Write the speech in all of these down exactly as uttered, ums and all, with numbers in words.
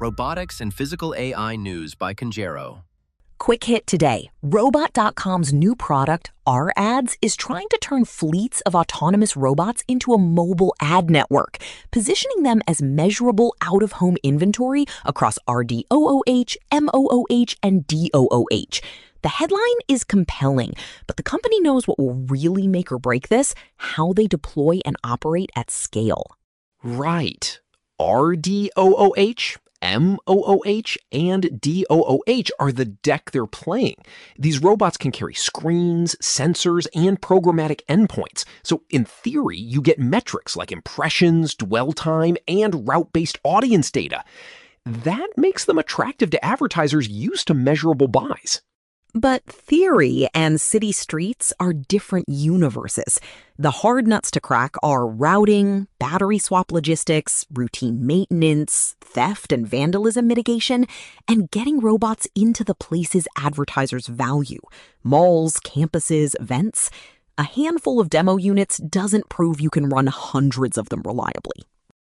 Robotics and Physical A I News by Conjero. Quick hit today. Robot dot com's new product, R Ads, is trying to turn fleets of autonomous robots into a mobile ad network, positioning them as measurable out-of-home inventory across R D O O H, M O O H, and D O O H. The headline is compelling, but the company knows what will really make or break this: how they deploy and operate at scale. Right. R D O O H, M O O H, and D O O H are the deck they're playing. These robots can carry screens, sensors, and programmatic endpoints. So in theory, you get metrics like impressions, dwell time, and route-based audience data. That makes them attractive to advertisers used to measurable buys. But theory and city streets are different universes. The hard nuts to crack are routing, battery swap logistics, routine maintenance, theft and vandalism mitigation, and getting robots into the places advertisers value: malls, campuses, events. A handful of demo units doesn't prove you can run hundreds of them reliably.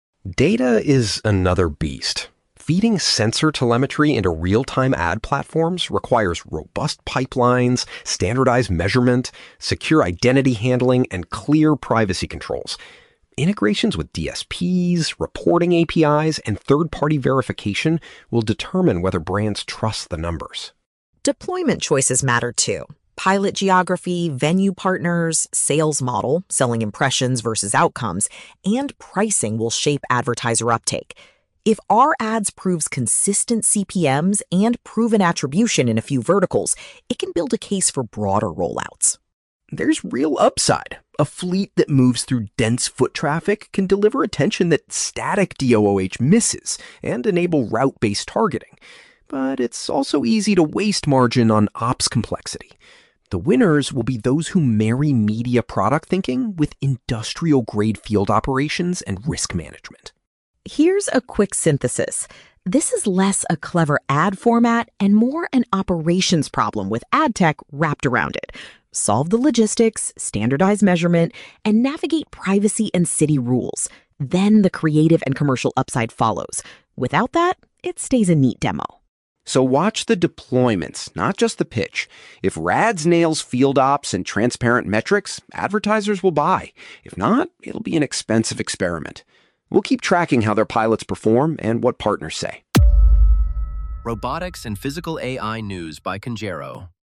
Data is another beast. Feeding sensor telemetry into real-time ad platforms requires robust pipelines, standardized measurement, secure identity handling, and clear privacy controls. Integrations with D S Ps, reporting A P Is, and third-party verification will determine whether brands trust the numbers. Deployment choices matter too. Pilot geography, venue partners, sales model, selling impressions versus outcomes, and pricing will shape advertiser uptake. If R Ads proves consistent C P Ms and proven attribution in a few verticals, it can build a case for broader rollouts. There's real upside. A fleet that moves through dense foot traffic can deliver attention that static D O O H misses and enable route-based targeting. But it's also easy to waste margin on ops complexity. The winners will be those who marry media product thinking with industrial-grade field operations and risk management. Here's a quick synthesis. This is less a clever ad format and more an operations problem with ad tech wrapped around it. Solve the logistics, standardize measurement, and navigate privacy and city rules. Then the creative and commercial upside follows. Without that, it stays a neat demo. So watch the deployments, not just the pitch. If R Ads nails field ops and transparent metrics, advertisers will buy. If not, it'll be an expensive experiment. We'll keep tracking how their pilots perform and what partners say. Robotics and Physical A I News by Conjero.